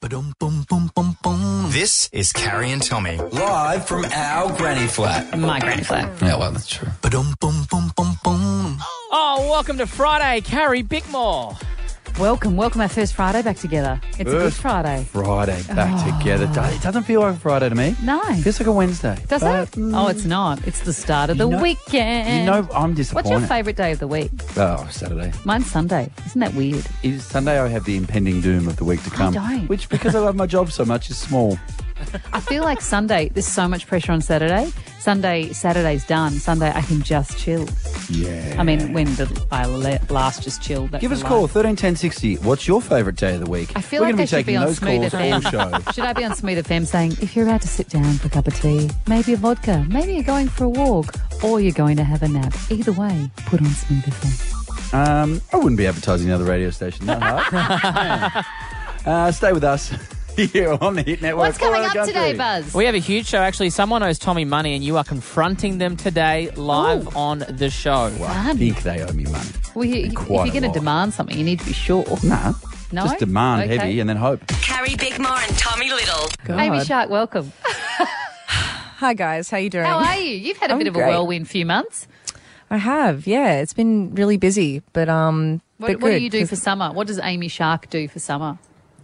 This is Carrie and Tommy. Live from our granny flat. My granny flat. Yeah, well, that's true. Oh, welcome to Friday, Carrie Bickmore. Welcome our first Friday back together. It's a good Friday. Friday back together. It doesn't feel like a Friday to me. No. It feels like a Wednesday. Does it? Oh, it's not. It's the start of the weekend. You know, I'm disappointed. What's your favourite day of the week? Oh, Saturday. Mine's Sunday. Isn't that weird? Is Sunday I have the impending doom of the week to come. don't. Which, because I love my job so much, is small. I feel like Sunday, there's so much pressure on Saturday. Saturday's done. Sunday, I can just chill. Yeah. I mean, when I last just chilled. Give us a call, 131060. What's your favourite day of the week? I feel We're like going I to be should be taking on those Smooth calls all FM. show. Should I be on Smooth FM saying, if you're about to sit down for a cup of tea, maybe a vodka, maybe you're going for a walk, or you're going to have a nap. Either way, put on Smooth FM. I wouldn't be advertising another radio station that hard. Stay with us here on the Hit Network. What's coming All up around the today, country. Buzz? We have a huge show. Actually, someone owes Tommy money, and you are confronting them today live on the show. Well, I think they owe me money. Well, if Quite you're a going to lot. demand something, you need to be sure. Nah. No? Just demand Okay. heavy and then hope. Carrie Bickmore and Tommy Little. Amy Shark, welcome. Hi guys, how you doing? How are you? You've had a I'm bit of a great. whirlwind few months. I have, yeah. It's been really busy, but What do good, you do 'cause, for summer? What does Amy Shark do for summer?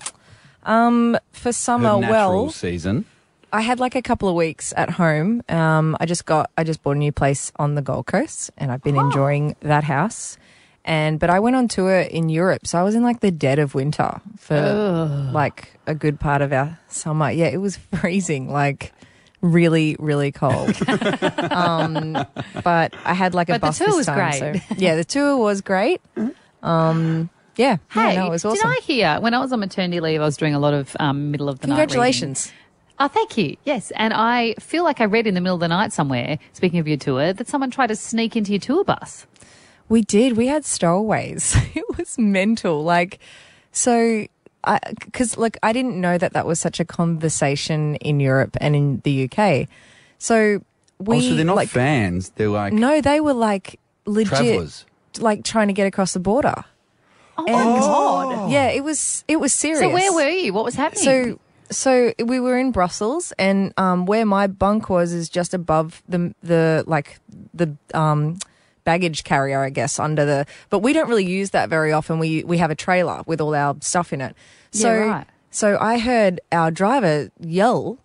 for summer? Her natural Well, season. I had like a couple of weeks at home. I just bought a new place on the Gold Coast, and I've been enjoying that house. But I went on tour in Europe, so I was in like the dead of winter for like a good part of our summer. Yeah, it was freezing, like really, really cold. But I had like a But the bus tour this was time, great. so yeah, the tour was great. Yeah, Hey, no, it was awesome. did I hear when I was on maternity leave, I was doing a lot of middle of the night Congratulations. reading. Oh, thank you. Yes, and I feel like I read in the middle of the night somewhere, speaking of your tour, that someone tried to sneak into your tour bus. We did. We had stowaways. It was mental. Like, so, because like I didn't know that was such a conversation in Europe and in the UK. So we. So they're not like, fans. They're like No, they were like legit, travellers. like trying to get across the border. Oh, my God. Yeah, it was serious. So where were you? What was happening? So we were in Brussels, and where my bunk was is just above the baggage carrier, I guess, under the. But we don't really use that very often. We have a trailer with all our stuff in it. So Yeah, right. So I heard our driver yell,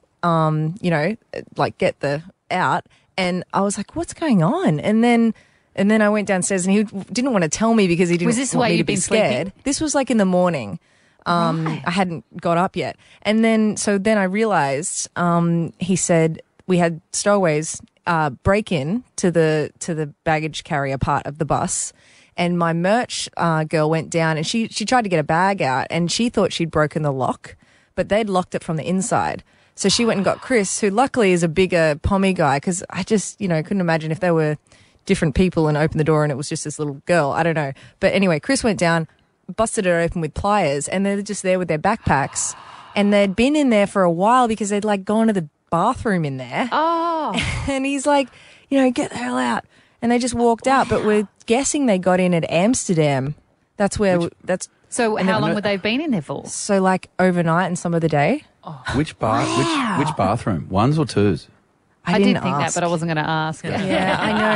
like get the out, and I was like, "What's going on?" And then I went downstairs, and he didn't want to tell me because he didn't Was this want why me to you'd be been scared. sleeping? This was like in the morning. Right. I hadn't got up yet. And then I realized, he said we had stowaways, break in to the baggage carrier part of the bus. And my merch, girl went down and she tried to get a bag out and she thought she'd broken the lock, but they'd locked it from the inside. So she went and got Chris, who luckily is a bigger pommy guy. 'Cause I just, couldn't imagine if they were different people and opened the door and it was just this little girl. I don't know. But anyway, Chris went down, busted it open with pliers, and they're just there with their backpacks, and they'd been in there for a while because they'd like gone to the bathroom in there. Oh. And he's like, get the hell out, and they just walked out. But we're guessing they got in at Amsterdam. That's where So how long would they have been in there for? so like overnight and some of the day. which bathroom? Ones or twos? I did didn't think ask. that, but I wasn't going to ask. Yeah,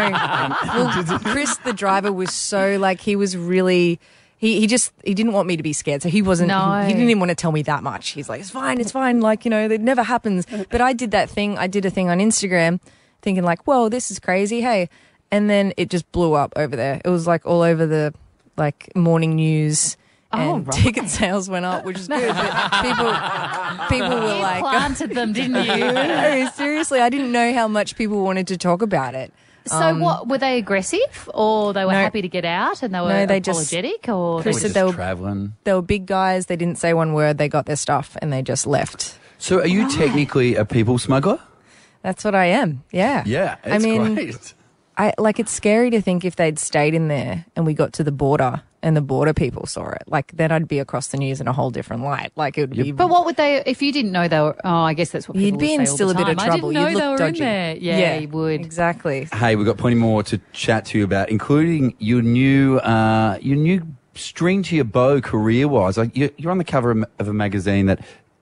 I know. Well, Chris, the driver, was so like he was really. He didn't want me to be scared, so he wasn't. No. He didn't even want to tell me that much. He's like, it's fine. Like it never happens. But I did that thing. I did a thing on Instagram, thinking like, whoa, this is crazy. Hey, and then it just blew up over there. It was like all over the like morning news. And right. ticket sales went up, which is good. But people were You like, planted them, didn't you? no, seriously, I didn't know how much people wanted to talk about it. So what, were they aggressive or they were No. happy to get out and they were No, they just- apologetic or Chris We're said just they were travelling. They were big guys. They didn't say one word. They got their stuff and they just left. So are you technically a people smuggler? That's what I am. Yeah. Yeah, I it's mean, great. it's scary to think if they'd stayed in there and we got to the border and the border people saw it, like then I'd be across the news in a whole different light. Like it would be. But what would they, if you didn't know they were, I guess that's what people You'd be would in say all still the a bit time. of trouble. I didn't know You'd look they were dodgy. in there. Yeah, you would. Exactly. Hey, we've got plenty more to chat to you about, including your new string to your bow career-wise. Like you're on the cover of a magazine that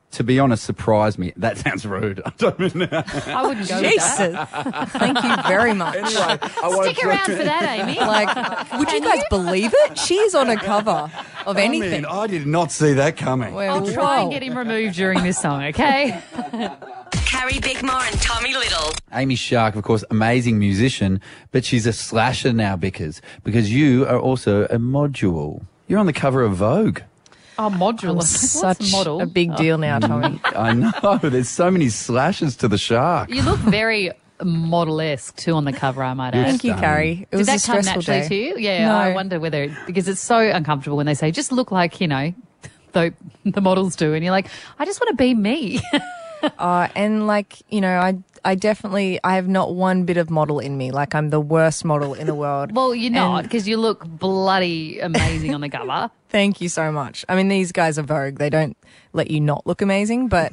to be honest, surprised me. That sounds rude. I don't mean I wouldn't go with Jesus. that. Thank you very much. Anyway, I won't Stick around for that, Amy. Like, would you guys believe it? She is on a cover of anything. I did not see that coming. Well, I'll try and whoa. get him removed during this song, okay? Carrie Bickmore and Tommy Little. Amy Shark, of course, amazing musician, but she's a slasher now because you are also a module. You're on the cover of Vogue. Oh, module. What's Such a model? a big deal now, Tommy. I know. There's so many slashes to the shark. You look very model-esque too on the cover, I might add. Thank you, Stunning. Carrie. It Did was a that come stressful naturally day. to you? Yeah, No. I wonder whether, because it's so uncomfortable when they say, just look like, you know, the models do. And you're like, I just want to be me. And like, you know, I definitely, I have not one bit of model in me. Like, I'm the worst model in the world. Well, you're not, And- because you look bloody amazing on the cover. Thank you so much. I mean, these guys are Vogue. They don't let you not look amazing, but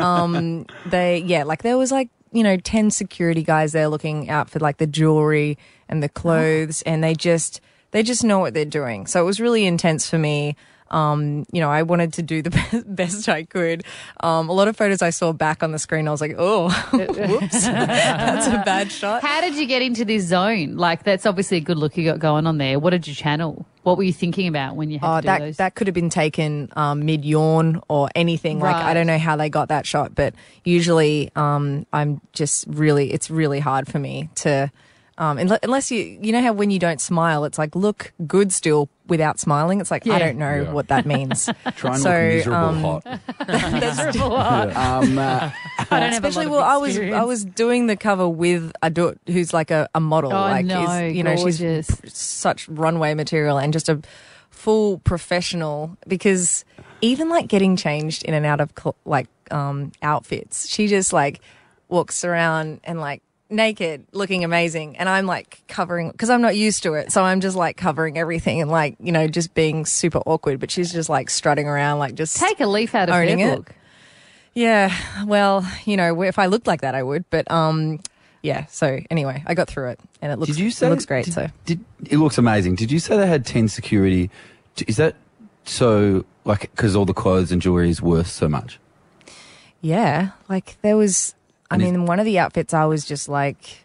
there was like, you know, 10 security guys there looking out for like the jewelry and the clothes, and they just know what they're doing. So it was really intense for me. You know, I wanted to do the best I could. A lot of photos I saw back on the screen, I was like, oh, whoops, that's a bad shot. How did you get into this zone? Like, that's obviously a good look you got going on there. What did you channel? What were you thinking about when you had to do those? That could have been taken mid-yawn or anything. Like, I Right. don't know how they got that shot, but usually I'm just really, it's really hard for me to, unless you know how when you don't smile, it's like, look good still without smiling. It's like, Yeah. I don't know Yeah. what that means. Try and So, look miserable hot. Miserable. I don't have Especially, a lot well, of experience. I was doing the cover with a who's like a model. Oh, like, no, you know, gorgeous. she's such runway material and just a full professional. Because even like getting changed in and out of outfits, she just like walks around and like naked, looking amazing, and I'm like covering because I'm not used to it, so I'm just like covering everything and like, you know, just being super awkward. But she's just like strutting around, like just Take a leaf out of owning their it. book. Yeah, well, you know, if I looked like that, I would. But yeah. So anyway, I got through it, and it looks Did you say it looks great. it looks amazing. Did you say they had 10 security? Is that so? Like, because all the clothes and jewelry is worth so much? Yeah, like there was. I And mean, one of the outfits I was just like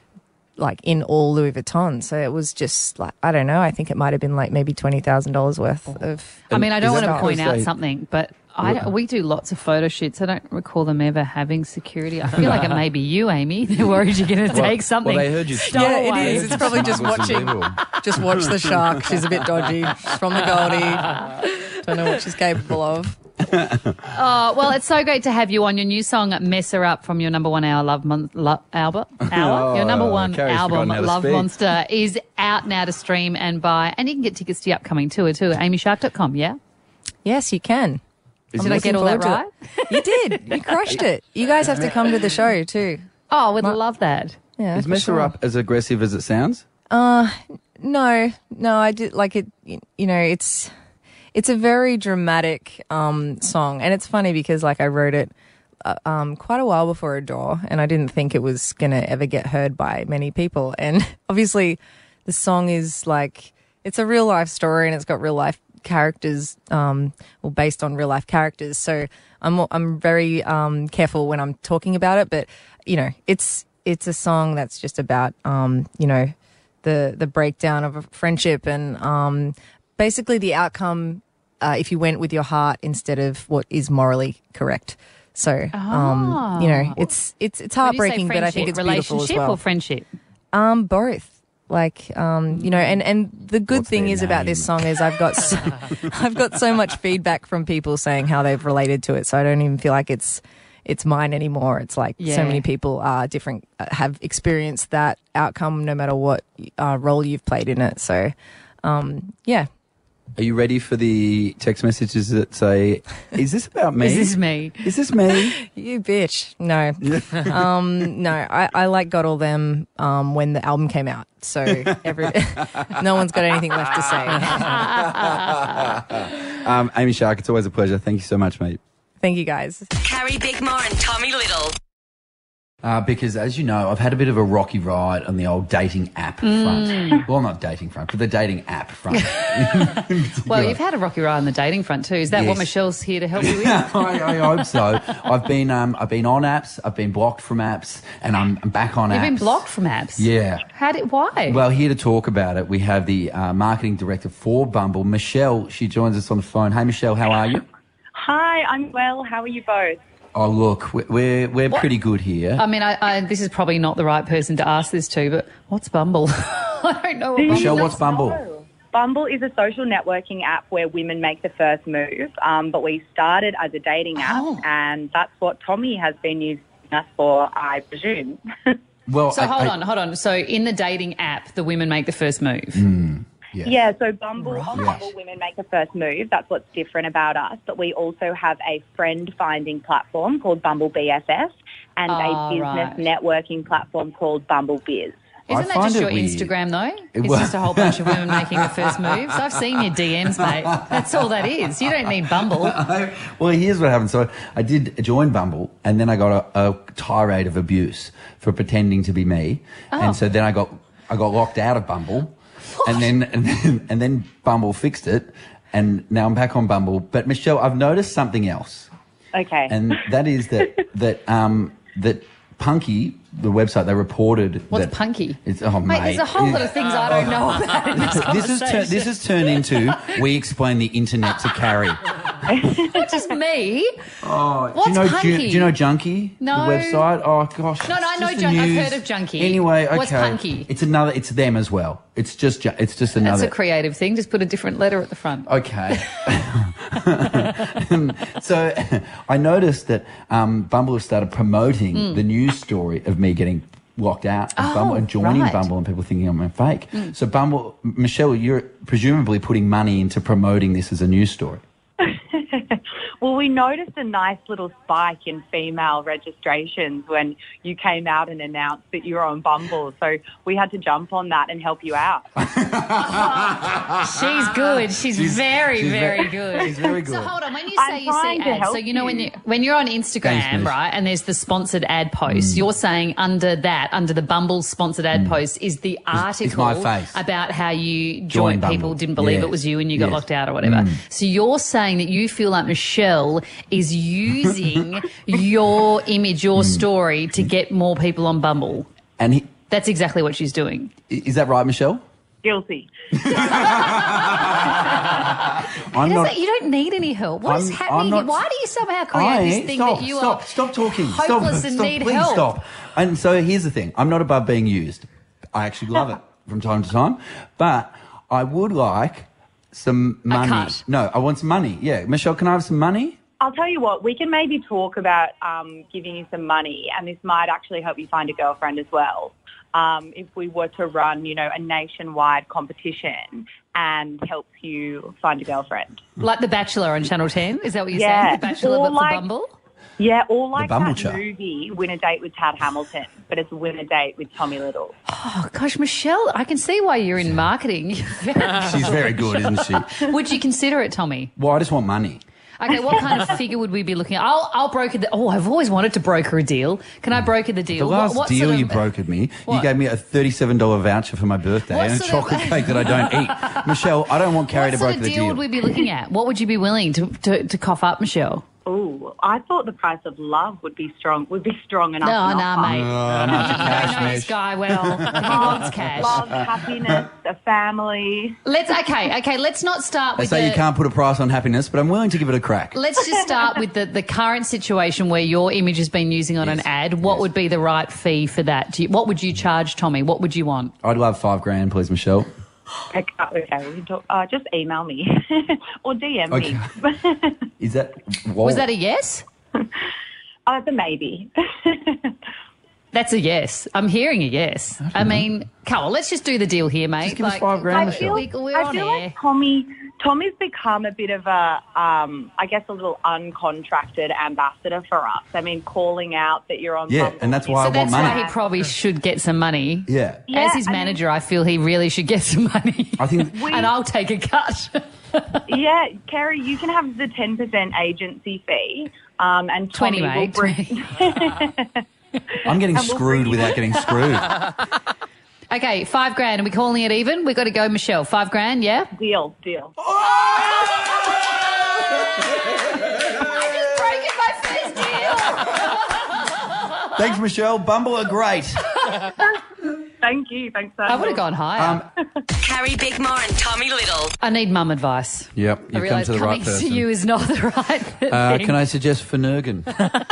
in all Louis Vuitton, so it was just like, I don't know. I think it might have been like maybe $20,000 worth of. I mean, I don't Is want that to point because out they- something, but we do lots of photo shoots. I don't recall them ever having security. I feel like it may be you, Amy. They're worried you're going to take something. Well, they heard you. Stolen. Yeah, it away. is. It's probably just Smuggled some watching. people. Just watch the shark. She's a bit dodgy. She's from the Goldie. Don't know what she's capable of. Oh, well, it's so great to have you on your new song, Mess Her Up, from your number one album. Your number one Carrie's album, forgotten how to Love speak. Monster, is out now to stream and buy. And you can get tickets to the upcoming tour too at amyshark.com, yeah? Yes, you can. Is Did it- I get all that right? You did. You crushed it. You guys have to come to the show too. Oh, we'd love that. Yeah. Is for Mess Her sure. Up as aggressive as it sounds? No, I did like it. You know, it's a very dramatic song, and it's funny because like I wrote it quite a while before Adore, and I didn't think it was gonna ever get heard by many people. And obviously, the song is like it's a real life story, and it's got real life characters, based on real life characters. So I'm very careful when I'm talking about it, but you know, it's a song that's just about you know, the breakdown of a friendship and basically the outcome if you went with your heart instead of what is morally correct. So you know, it's When you say heartbreaking, but I think friendship, it's beautiful as relationship well. or friendship? Both. Like, you know, and the good What's thing their is about this name? song is I've got so much feedback from people saying how they've related to it. So I don't even feel like it's mine anymore. It's like Yeah. so many people are different, have experienced that outcome no matter what role you've played in it. So, yeah. Are you ready for the text messages that say, "Is this about me? Is this me? Is this me?" You bitch. No. No, I like got all them when the album came out. So no one's got anything left to say. Amy Shark, it's always a pleasure. Thank you so much, mate. Thank you guys. Carrie Bickmore and Tommy Little. Because, as you know, I've had a bit of a rocky ride on the old dating app front. Well, not dating front, but the dating app front. Well, you've had a rocky ride on the dating front too. Is that what Yes. Michelle's here to help you with? I hope so. I've been on apps, I've been blocked from apps, and I'm back on apps. You've been blocked from apps? Yeah. Why? Well, here to talk about it, we have the marketing director for Bumble, Michelle. She joins us on the phone. Hey, Michelle, how are you? Hi, I'm well. How are you both? Oh, look, we're pretty good here. I mean, I this is probably not the right person to ask this to, but what's Bumble? I don't know what Bumble Michelle, is. what's Bumble? Bumble is a social networking app where women make the first move, but we started as a dating app, and that's what Tommy has been using us for, I presume. Well, So hold on. So in the dating app, the women make the first move. Yeah, so Bumble, on Bumble, women make the first move. That's what's different about us. But we also have a friend-finding platform called Bumble BFF and a business networking platform called Bumble Biz. Isn't that find just it your weird. Instagram, though? It's just a whole bunch of women making the first moves. I've seen your DMs, mate. That's all that is. You don't need Bumble. Well, here's what happened. So I did join Bumble, and then I got a tirade of abuse for pretending to be me, and so then I got locked out of Bumble, and then Bumble fixed it, and now I'm back on Bumble. But Michelle, I've noticed something else, Okay. and that is that Punky, the website, they reported What's that Punky? It's Mate, mate. there's a whole lot of things I don't know about in this conversation. This has turned into we explain the internet to Carrie. Not just me. Oh, What's Punky? Do you know Junkie? No. The website? Oh gosh. No, I it's know just the Junkie. I've news. heard of Junkie. Anyway, okay. What's Punky? It's them as well. It's just That's another. a creative thing. Just put a different letter at the front. Okay. So I noticed that Bumble has started promoting the news story of me getting locked out of Bumble and joining right. Bumble, and people thinking I'm fake. So Bumble, Michelle, you're presumably putting money into promoting this as a news story. Well, we noticed a nice little spike in female registrations when you came out and announced that you were on Bumble. So we had to jump on that and help you out. She's good. She's very good. She's very good. So hold on, when you I'm say you trying see to ads, help so you know you. when you're on Instagram, Thanks, Miss. right, and there's the sponsored ad post, you're saying under the Bumble sponsored ad post is the article my face. about how you Join joined people, Bumble. didn't believe Yes. it was you and you got Yes. locked out or whatever. So you're saying that you feel like Michelle is using your image, your story to get more people on Bumble. And That's exactly what she's doing. is that right, Michelle? Guilty. I'm not. You don't need any help. What is I'm happening not- here? Why do you somehow create this thing that you are Stop talking. hopeless and stop, need please help? Stop. And so here's the thing. I'm not above being used. I actually love it from time to time. But I would like some money. cut. No, I want some money. Yeah. Michelle, can I have some money? I'll tell you what, we can maybe talk about giving you some money, and this might actually help you find a girlfriend as well. If we were to run, a nationwide competition and help you find a girlfriend. Like The Bachelor on Channel 10? Is that what you're Yeah. saying? The Bachelor Or but for like- Bumble? Yeah, or like Bumble that Chat. movie, Win a Date with Tad Hamilton, but it's Win a Date with Tommy Little. Oh, gosh, Michelle, I can see why you're in marketing. She's very good, isn't she? Would you consider it, Tommy? Well, I just want money. Okay, what kind of figure would we be looking at? I'll broker the... Oh, I've always wanted to broker a deal. Can I broker the The deal? last What deal sort of- you brokered me, you What? gave me a $37 voucher for my birthday What and a sort of- chocolate cake that I don't eat. Michelle, I don't want Carrie What to sort broker of the deal deal. would we be looking at? What would you be willing to cough up, Michelle? Ooh, I thought the price of love would be strong enough. No, an no, offer. mate. I'm after cash, I know this Mish. guy well. He wants cash. Love, happiness, a family. Let's not start They with say you can't put a price on happiness, but I'm willing to give it a crack. Let's just start with the current situation where your image has been using on an ad. What would be the right fee for that? What would you charge, Tommy? What would you want? I'd love $5,000, please, Michelle. Okay, we can talk, just email me or DM me. Is that... Was that a yes? Oh, it's a maybe. That's a yes. I'm hearing a yes. I mean, come on, let's just do the deal here, mate. Just give us $5,000, Michelle. We're I on feel air. like Tommy's become a bit of a, I guess, a little uncontracted ambassador for us. I mean, calling out that you're on Yeah, Bumble. and that's why I So want that's money. why he probably should get some money. Yeah. Yeah, As his I mean- manager, I feel he really should get some money. I think... And I'll take a cut. Yeah, Kerry, you can have the 10% agency fee, and 20, Tommy will mate. bring. I'm getting screwed without getting screwed. Okay, $5,000. Are we calling it even? We got to go, Michelle. $5,000, yeah? Deal. I just broke it my first deal. Thanks, Michelle. Bumble are great. Thank you. Thanks so much. I would have gone higher. Carrie Bickmore and Tommy Little. I need mum advice. Yep, I you've come realise to the coming right person. to you is not the right thing. Can I suggest Finnegan?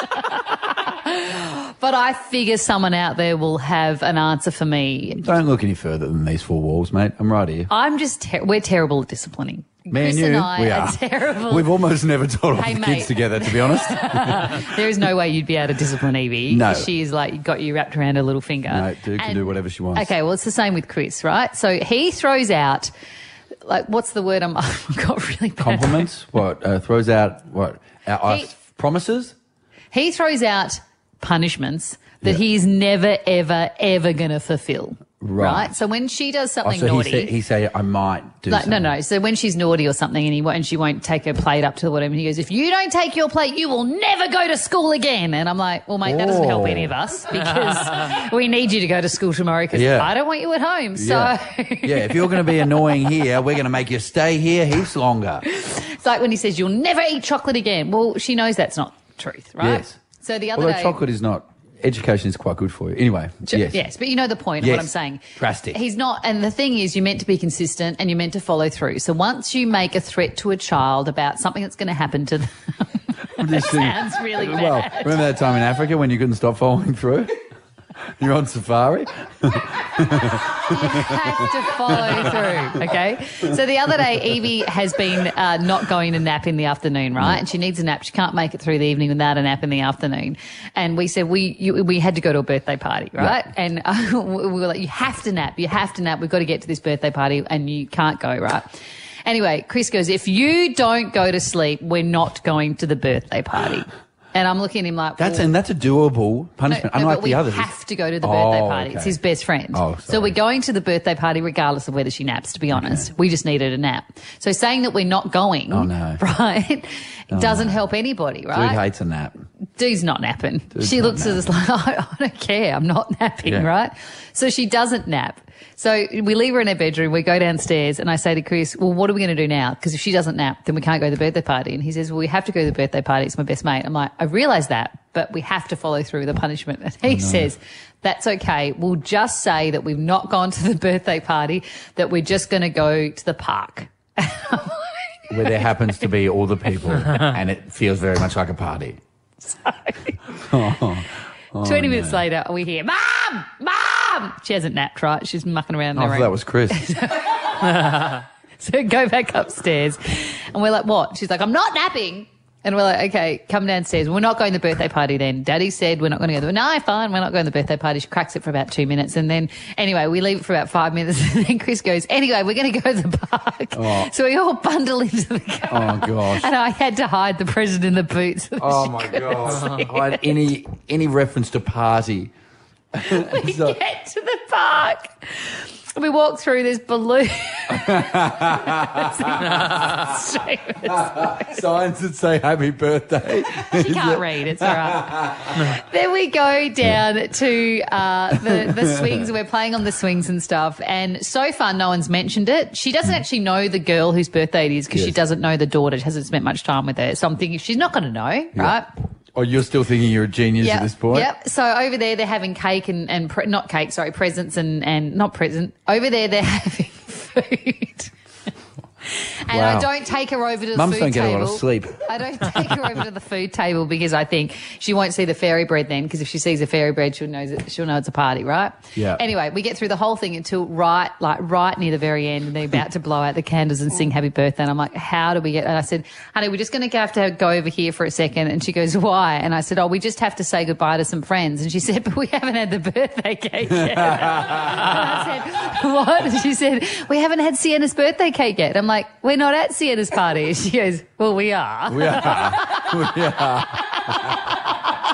But I figure someone out there will have an answer for me. Don't look any further than these four walls, mate. I'm right here. I'm just, we're terrible at disciplining. Me Chris and you, and I we are are. terrible. We've almost never told off Hey, the mate. kids together, to be honest. There is no way you'd be able to discipline Evie. No. She is like, got you wrapped around her little finger. No, dude can do whatever she wants. Okay, well, it's the same with Chris, right? So he throws out, like, what's the word? I've got really bad. Compliments? What? Throws out what? Our He- promises? He throws out punishments that Yeah. he's never, ever, ever going to fulfill. Right. So when she does Oh, something so naughty. he say I might do Like, something. no. So when she's naughty or something and she won't take her plate up to whatever, and he goes, if you don't take your plate, you will never go to school again. And I'm like, well, mate, that doesn't help any of us because we need you to go to school tomorrow because Yeah. I don't want you at home. So Yeah. Yeah, if you're going to be annoying here, we're going to make you stay here heaps longer. it's like when he says, you'll never eat chocolate again. Well, she knows that's not truth, right? Yes. So the other Although day. chocolate is not, education is quite good for you. Anyway, yes. But you know the point of Yes. what I'm saying. Drastic. He's not, and the thing is, you're meant to be consistent and you're meant to follow through. So once you make a threat to a child about something that's going to happen to them, that sounds really bad. Well, remember that time in Africa when you couldn't stop following through? You're on safari? You have to follow through, okay? So the other day, Evie has been not going to nap in the afternoon, right? And she needs a nap. She can't make it through the evening without a nap in the afternoon. And we said we had to go to a birthday party, right? Yeah. And we were like, you have to nap. You have to nap. We've got to get to this birthday party and you can't go, right? Anyway, Chris goes, if you don't go to sleep, we're not going to the birthday party. And I'm looking at him like, That's well, a doable punishment, no, unlike but we the others. have to go to the birthday Oh, party. okay. It's his best friend. Oh, so sorry. we're going to the birthday party regardless of whether she naps, to be honest. We just needed a nap. So saying that we're not going, Oh, no. right, doesn't help anybody, Dude right? hates a nap. Dude's not napping. She not looks at us like, I don't care. I'm not napping, Yeah. right? So she doesn't nap. So we leave her in her bedroom. We go downstairs and I say to Chris, well, what are we going to do now? Because if she doesn't nap, then we can't go to the birthday party. And he says, well, we have to go to the birthday party. It's my best mate. I'm like, I realise that, but we have to follow through with the punishment. And he says, that's okay. We'll just say that we've not gone to the birthday party, that we're just going to go to the park. Where there happens to be all the people and it feels very much like a party. 20 minutes later, we hear, Mom! Mom! She hasn't napped, right? She's mucking around in I her thought room. that was Chris. So go back upstairs. And we're like, what? She's like, I'm not napping. And we're like, okay, come downstairs. We're not going to the birthday party then. Daddy said we're not going to go. No, fine, we're not going to the birthday party. She cracks it for about 2 minutes. And then, anyway, we leave it for about 5 minutes. And then Chris goes, anyway, we're going to go to the park. Oh. So we all bundle into the car. Oh, gosh. And I had to hide the present in the boot. So that Oh, she my couldn't God. see it. I had any reference to party. We So- get to the park. We walk through this balloon. Signs that say happy birthday. She can't read. It's all right. Then we go down to the swings. We're playing on the swings and stuff. And so far, no one's mentioned it. She doesn't actually know the girl whose birthday it is because she Yes. doesn't know the daughter. She hasn't spent much time with her. So I'm thinking she's not going to know, right? Oh, you're still thinking you're a genius at this point? Yep. So over there, they're having cake and not cake, sorry, presents and not present. Over there, they're having food. And Wow. I don't take her over to the Mums food don't get table. a lot of sleep. I don't take her over to the food table because I think she won't see the fairy bread then, because if she sees the fairy bread, she'll know it's a party, right? Yeah. Anyway, we get through the whole thing until right near the very end, and they're about to blow out the candles and sing happy birthday. And I'm like, how do we get? And I said, honey, we're just going to have to go over here for a second. And she goes, why? And I said, oh, we just have to say goodbye to some friends. And she said, but we haven't had the birthday cake yet. And I said, what? And she said, we haven't had Sienna's birthday cake yet. I'm like, we're not at Sienna's party. She goes, well, we are. We are. We are.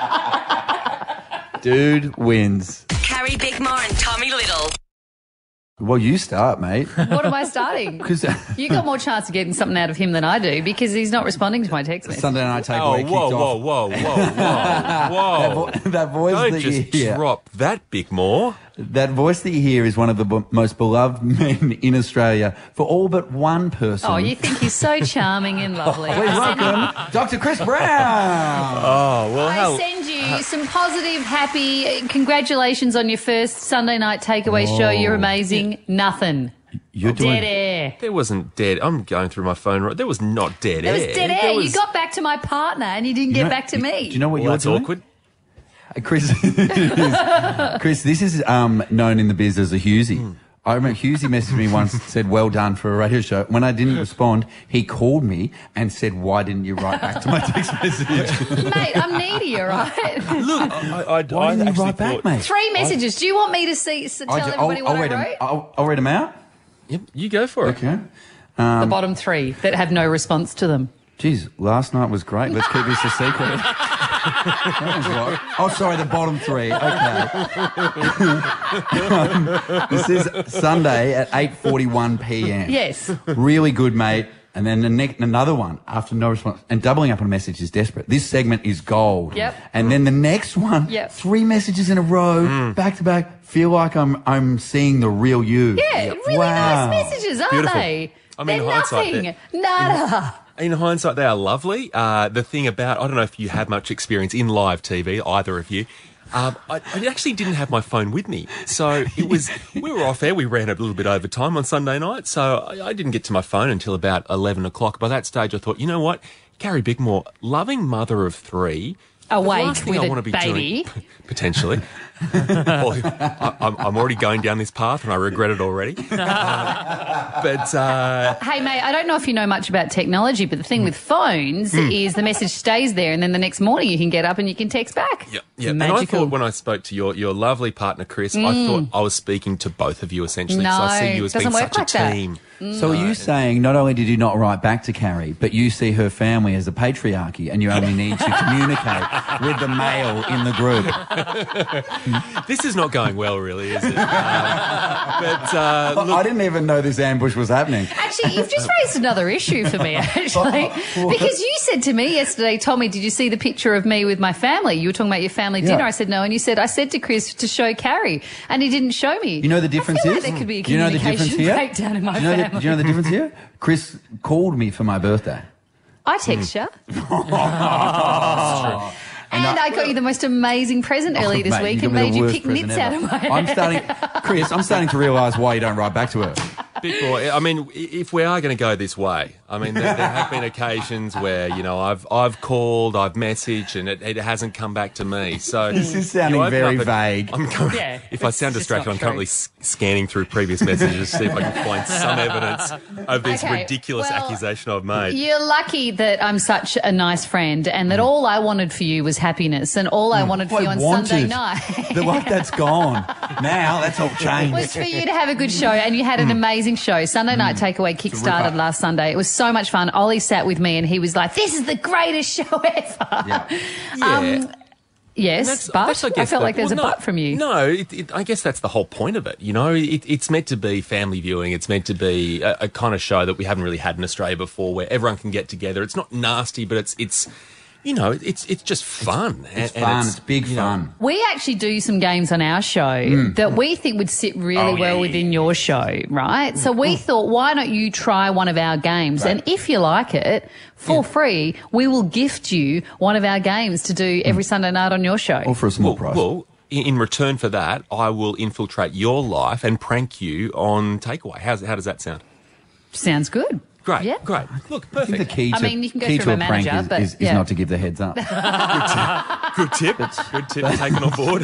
Dude wins. Carrie Bickmore and Tommy Little. Well, you start, mate. What am I starting? Because You got more chance of getting something out of him than I do because he's not responding to my text message. Sunday Night Oh, Takeaway kicked off. whoa. That voice Don't that you just hear. drop that, Big Moore. That voice that you hear is one of the most beloved men in Australia for all but one person. Oh, you think he's so charming and lovely. Please welcome Dr. Chris Brown. Oh, well, I send you some positive, happy congratulations on your first Sunday Night Takeaway show. You're amazing. Nothing. You're doing Dead air. There wasn't dead. I'm going through my phone right. There was not dead There air. was dead air. There was- You got back to my partner and you didn't get back to me. Do you know what Well, you're that's doing? awkward. Chris, Chris, this is known in the biz as a Hughesy. I remember Hughesy messaged me once, said, well done for a radio show. When I didn't respond, he called me and said, why didn't you write back to my text message? Mate, I'm needy, all right? Look, I Why didn't you actually write back, thought- mate? 3 messages. Do you want me to tell everybody what I read wrote? I'll read them out. Yep, you go for it. Okay. The bottom 3 that have no response to them. Geez, last night was great. Let's keep this a secret. That was what? Oh, sorry, the bottom 3. Okay. This is Sunday at 8:41 p.m. Yes. Really good, mate. And then another one after no response. And doubling up on a message is desperate. This segment is gold. Yep. And then the next one, Yep. 3 messages in a row, back to back. Feel like I'm seeing the real you. Yeah, really Wow. nice messages, aren't Beautiful. they? I mean, They're hindsight, nothing. Nada. In hindsight, they are lovely. The thing about, I don't know if you have much experience in live TV, either of you. I actually didn't have my phone with me. So it was, we were off air. We ran a little bit over time on Sunday night. So I didn't get to my phone until about 11 o'clock. By that stage, I thought, you know what? Carrie Bickmore, loving mother of 3. Awake the last thing with I a wanna be baby. doing, potentially. Well, I'm already going down this path and I regret it already. Hey, mate, I don't know if you know much about technology, but the thing with phones is the message stays there and then the next morning you can get up and you can text back. Yeah. And I Magical. thought when I spoke to your lovely partner, Chris, I thought I was speaking to both of you essentially. No, so I see you as being doesn't work such like a that. team. So are you saying not only did you not write back to Carrie, but you see her family as a patriarchy and you only need to communicate with the male in the group? This is not going well, really, is it? I didn't even know this ambush was happening. Actually, you've just raised another issue for me, actually. Because you said to me yesterday, Tommy, did you see the picture of me with my family? You were talking about your family dinner. Yeah. I said no. And you said, I said to Chris to show Carrie. And he didn't show me. You know the difference I feel is? like there could be a Do you know the difference communication here? breakdown in my do you know family. do you know the difference here? Chris called me for my birthday. I text you. And I got you the most amazing present earlier this Mate, week you and got me made the you worst pick nits present out of ever. my I'm starting to realise why you don't write back to her. Big boy, I mean, if we are going to go this way, I mean, there have been occasions where, you know, I've called, I've messaged, and it hasn't come back to me. So This is sounding you open very up vague. Yeah, if I it's sound just distracted, not I'm true. currently scanning through previous messages to see if I can find some evidence of this Okay, ridiculous well, accusation I've made. You're lucky that I'm such a nice friend and that all I wanted for you was happiness and all I wanted for you on Sunday night That's gone. Now that's all changed. was for you to have a good show, and you had an amazing show. Sunday Night Takeaway kick-started ripper. last Sunday. It was so much fun. Ollie sat with me and he was like, this is the greatest show ever. Yeah. Yes, but I felt like there's a but from you. No, I guess that's the whole point of it. You know, it's meant to be family viewing. It's meant to be a kind of show that we haven't really had in Australia before, where everyone can get together. It's not nasty, but it's you know, it's just fun. It's fun. It's big fun. We actually do some games on our show that we think would sit really well within your show, right? So we thought, why don't you try one of our games? And if you like it, for free, we will gift you one of our games to do every Sunday night on your show. Or for a small price. Well, in return for that, I will infiltrate your life and prank you on Takeaway. How does that sound? Sounds good. Great, Yeah. great. Look, I think the perfect. key to, I mean, you can go key through to a my prank manager, but, is yeah. not to give the heads up. Good tip. Good tip. Taken on board.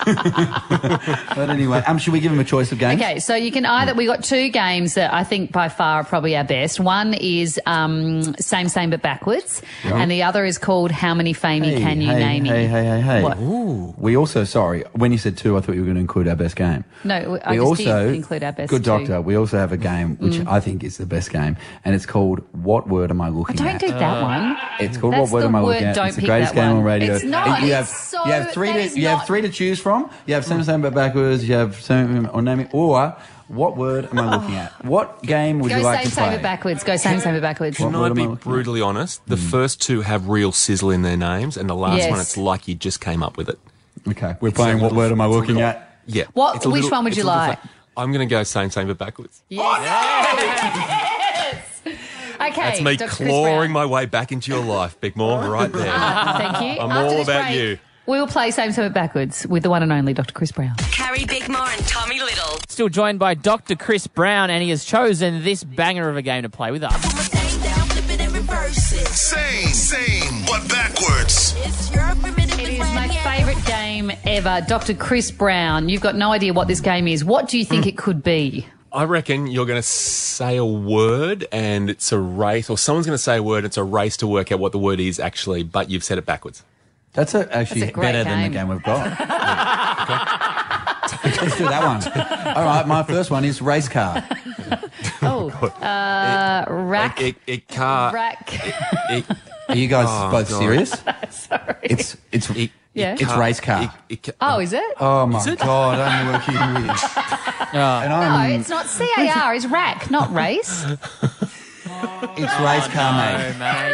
But anyway, should we give him a choice of games? Okay, so you can either, we got 2 games that I think by far are probably our best. One is same but backwards, and the other is called How Many Famey Can You Name Me? Hey. What? We also, sorry, when you said 2, I thought you were going to include our best game. No, I We just also, did include our best good two. doctor, we also have a game which I think is the best game, and it's called What Word Am I Looking Don't At? do that one. It's called That's What Word the Am I word, Looking At? don't It's the pick greatest that game one. on radio. It's not. You It's have 3 that is you have not- 3 to choose from. from? You have same but backwards. You have same or naming. Or what word am I looking at? What game would Go you like same, to play? same, but backwards. Go same, same, but backwards. What Can I word am be looking at? brutally honest? The first two have real sizzle in their names, and the last Yes. one, it's like you just came up with it. Okay, we're playing. What word am I looking at? Yeah. What- It's a which little- one would it's you a little like? I'm going to go same but backwards. Yes. Okay. That's me Dr. Chris clawing Brown. my way back into your life, Big Moore, right there. Thank you. I'm After all this about break, you. We will play same, same, but backwards with the one and only Dr. Chris Brown. Carrie Bickmore and Tommy Little. Still joined by Dr. Chris Brown, and he has chosen this banger of a game to play with us. Same, but backwards. It is my favourite game ever. Dr. Chris Brown, you've got no idea what this game is. What do you think it could be? I reckon you're going to say a word and it's a race, or someone's going to say a word and it's a race to work out what the word is actually, but you've said it backwards. That's actually That's a great better than the game. game we've got. Let's do that one. All right, my first one is race car. Rack. It can't. Rack. Are you guys Oh, both God. serious? Sorry. It's Yeah. it's race car. Oh, is it? Oh my God! I don't know what you're with. And No, I'm it's not CAR. It's rack, not race. it's race car, mate.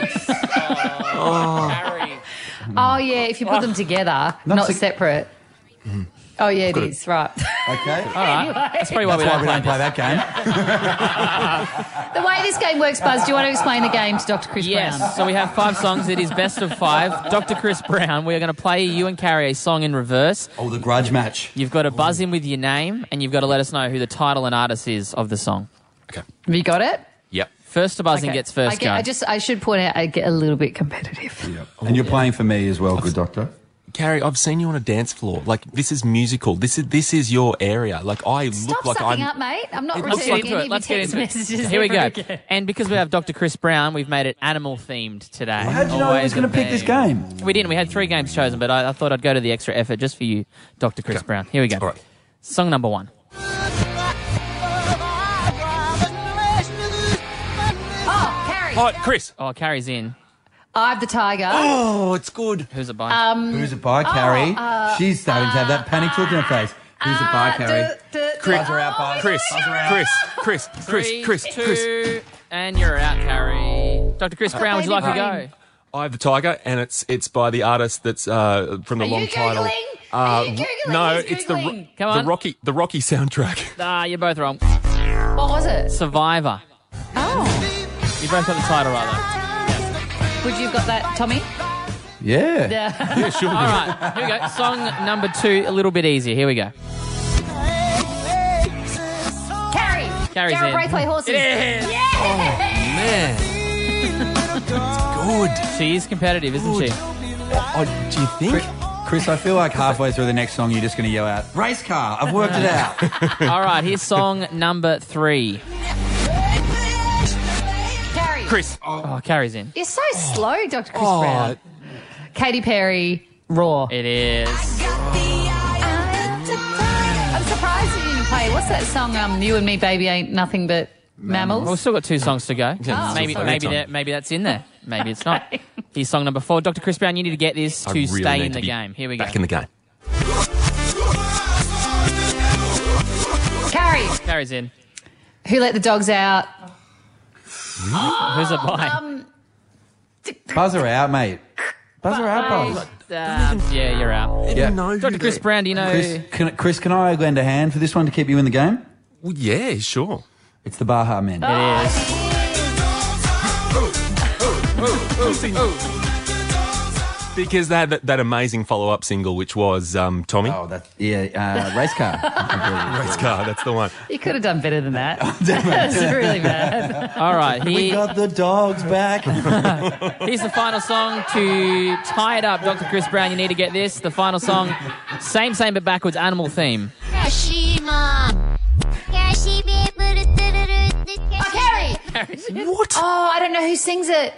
Harry. Oh, yeah, if you put them together, not sec- separate. Oh, yeah, it is. Right. Okay. All right. That's probably why That's we why don't we don't play play this. that game. The way this game works, Buzz, do you want to explain the game to Dr. Chris Brown? Yes, so we have 5 songs. It is best of 5. Dr. Chris Brown, we are going to play you and Carrie a song in reverse. Oh, the grudge match. You've got to buzz in with your name, and you've got to let us know who the title and artist is of the song. Okay. Have you got it? Yep. First to buzz in Okay. gets first go. I should point out, I get a little bit competitive. And you're playing for me as well, good doctor. Carrie, I've seen you on a dance floor. Like, this is musical. This is your area. Like, I Stop look like sucking I'm... up, mate. I'm not Let's get returning into any it. of Let's your get text into messages. it. Here we ever go. again. And because we have Dr. Chris Brown, we've made it animal themed today. How did you know I was Always going a to pick this theme. game? We didn't. We had 3 games chosen, but I thought I'd go to the extra effort just for you, Dr. Chris Brown. Here we go. All right. Song number 1. Oh, Carrie. Oh, Chris. Oh, Carrie's in. I've the tiger. Oh, it's good. Who's it by? Who's it by, Carrie? She's starting to have that panic look in her face. Who's it by, Carrie? Buzz her out, Buzz. Chris. Buzz her out. Chris. 3, Chris. 2, and you're out, Carrie. Dr. Chris Brown, would you like to go? I have the tiger, and it's by the artist that's from the Are long you title. Googling? Are you Googling? No, He's it's Googling. Come on. the Rocky soundtrack. Ah, you're both wrong. What was it? Survivor. Oh. You both got the title right, though. Would you have got that, Tommy? Yeah. Yeah. Yeah, sure. All right, here we go. Song number 2, a little bit easier. Here we go. Carrie. Carrie's Jarrah in. Braithwaite Horses. It is. Man. Good. She is competitive, isn't she? Oh, do you think? Chris, I feel like halfway through the next song, you're just going to yell out, race car. I've worked it out. All right, here's song number 3. Carrie. Chris. Oh, Carrie's in. You're so slow, Dr. Chris Brown. Katy Perry, Raw. It is. I'm surprised you didn't play. What's that song? You and me, baby, ain't nothing but mammals. Well, we've still got 2 songs to go. Yeah, maybe still maybe time. maybe that's in there. Maybe it's not. Here's song number 4. Dr. Chris Brown, you need to get this I to really stay need in to the be game. Here we go. Back in the game. Carrie. Carrie's in. Who let the dogs out? Who's it by? Buzz her out, mate. Buzz her out, Buzz. Yeah, you're out. Yeah. Dr. Chris Brown, do you know? Chris, can I lend a hand for this one to keep you in the game? Well, yeah, sure. It's the Baha Men. It is. Because that amazing follow-up single, which was Tommy. Oh, that's, race car. Race car, that's the one. You could have done better than that. That's really bad. All right, We got the dogs back. here's the final song to tie it up. Dr. Chris Brown, you need to get this. The final song, same but backwards, animal theme. Oh, Carrie. What? Oh, I don't know who sings it.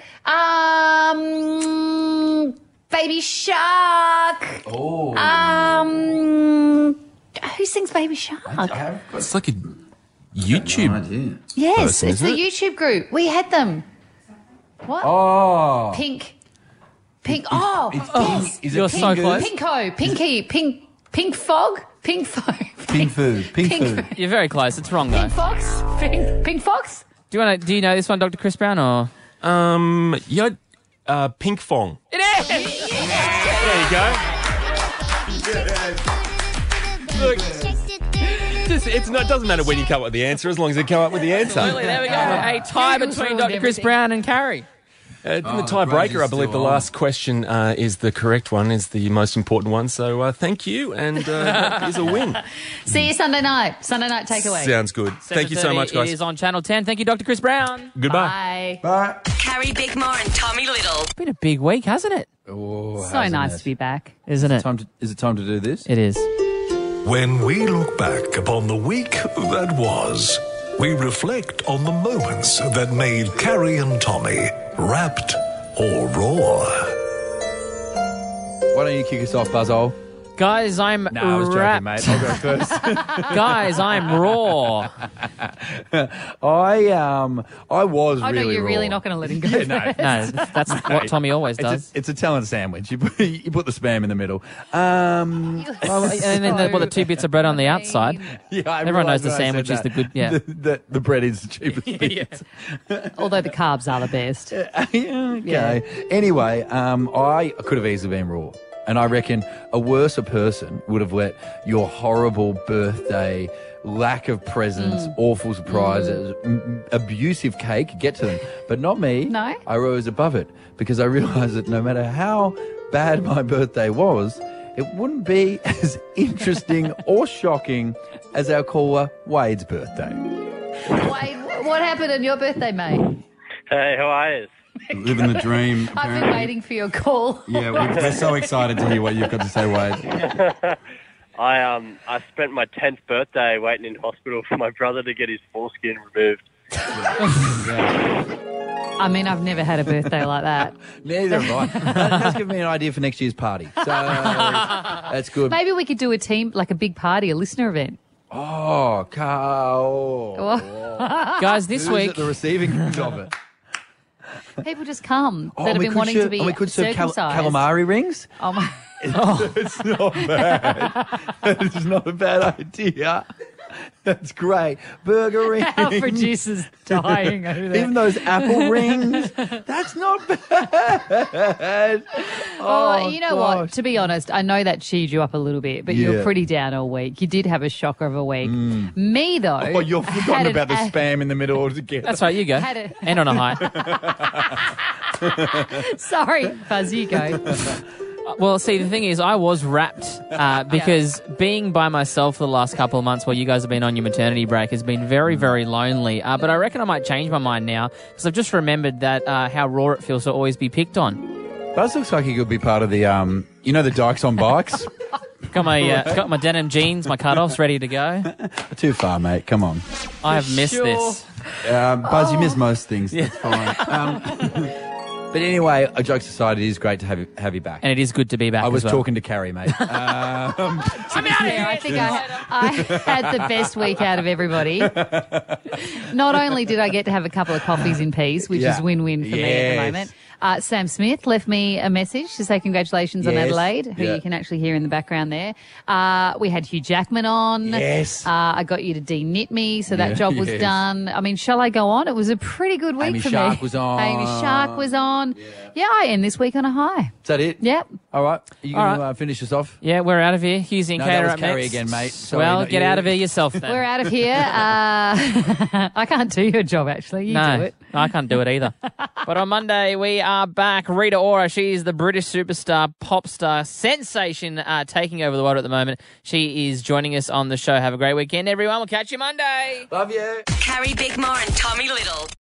Baby Shark. Oh. Who sings Baby Shark? It's like a YouTube. idea. Yes, person, it's the isn't it? YouTube group. We had them. What? Oh. Pink. Oh, yes. Is You're it so Pingu? close. Pinko. Pinky. Pink. Pink fog? Pink fog. Pink food. Pink food. You're very close. It's wrong, though. Pink fox? Pink fox? Do you know this one, Dr. Chris Brown, or? Pink Fong. It is! There you go. Look, it doesn't matter when you come up with the answer, as long as you come up with the answer. Absolutely, there we go. A tie between Dr. Chris Brown and Carrie. In the tiebreaker, I believe the last question is the correct one, is the most important one. So thank you, and that is a win. See you Sunday night. Sunday night takeaway. Sounds good. Thank you so much, guys. It is on Channel 10. Thank you, Dr. Chris Brown. Goodbye. Bye. Bye. Carrie Bickmore and Tommy Little. It's been a big week, hasn't it? Oh, So nice to be back. Isn't it? Is it time to do this? It is. When we look back upon the week that was, we reflect on the moments that made Carrie and Tommy wrapped or raw. Why don't you kick us off, Buzzhole? Guys, I'm No, I was joking, wrapped. mate. I'll go first. Guys, I'm raw. I was Oh, really no, you're really raw. not going to let him go. No. No, that's what Tommy always does. It's a talent sandwich. You put the spam in the middle. And then the 2 bits of bread on the outside. Yeah, I Everyone knows realised the when I sandwich said is the that. good. Yeah. The bread is the cheapest bit. Although the carbs are the best. Okay. Yeah. Anyway, I could have easily been raw. And I reckon a worser person would have let your horrible birthday, lack of presents, awful surprises, abusive cake get to them. But not me. No? I rose above it because I realised that no matter how bad my birthday was, it wouldn't be as interesting or shocking as our caller Wade's birthday. Wade, what happened on your birthday, mate? Hey, how are you? Living the dream. I've been waiting for your call. Yeah, we're so excited to hear what you've got to say, Wade. I spent my 10th birthday waiting in hospital for my brother to get his foreskin removed. I mean, I've never had a birthday like that. Neither have I. That's given me an idea for next year's party. So that's good. Maybe we could do a team, like a big party, a listener event. Oh, Carl. Guys, this Who's week. at the receiving end of it? People just come Oh, that have we been could wanting serve- to be we could serve circumcised. calamari rings. Oh my! It's not bad. It's not a bad idea. That's great. Burger rings. Our producer's dying over there. Even those apple rings. That's not bad. Oh, you know what? gosh. To be honest, I know that cheered you up a little bit, but you were Yeah. pretty down all week. You did have a shocker of a week. Me, though. Oh, you've had forgotten an about the a- spam in the middle altogether. That's right, you go. Had it. End on a high. Sorry, Fuzz, you go. Well, see, the thing is, I was wrapped because being by myself for the last couple of months while you guys have been on your maternity break has been very, very lonely. But I reckon I might change my mind now because I've just remembered that how raw it feels to always be picked on. Buzz looks like he could be part of the, the Dykes on Bikes. Got my denim jeans, my cut-offs ready to go. Too far, mate. Come on. I have missed this. Buzz, you miss most things. That's fine. But anyway, jokes aside, it is great to have you back. And it is good to be back I was as well. talking to Carrie, mate. To be fair, I think I had the best week out of everybody. Not only did I get to have a couple of coffees in peace, which Yeah. is win-win for me at the Yes. moment. Sam Smith left me a message to say congratulations on Yes. Adelaide, who Yeah. you can actually hear in the background there. We had Hugh Jackman on. Yes. I got you to de-knit me, so that Yeah. job was Yes. done. I mean, shall I go on? It was a pretty good week Amy for Shark me. was on. Amy Shark was on. Yeah, I end this week on a high. Is that it? Yep. All right. Are you All going to right. finish us off? Yeah, we're out of here. Hughes and No, Kate that are was up Carrie next. again, mate. Sorry, Well, not get you. out of here yourself then. We're out of here. I can't do your job, actually. You no, do it. I can't do it either. But on Monday, we are back. Rita Ora, she's the British superstar, pop star, sensation taking over the world at the moment. She is joining us on the show. Have a great weekend, everyone. We'll catch you Monday. Love you. Carrie Bickmore and Tommy Little.